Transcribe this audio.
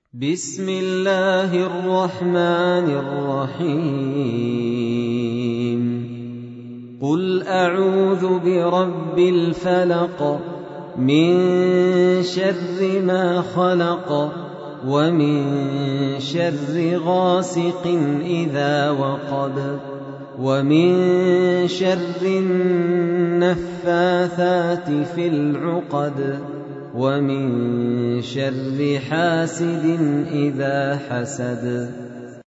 بسم الله الرحمن الرحيم قل أعوذ برب الفلق من شر ما خلق ومن شر غاسق إذا وقب ومن شر النفاثات في العقد ومن شر حاسد إذا حسد.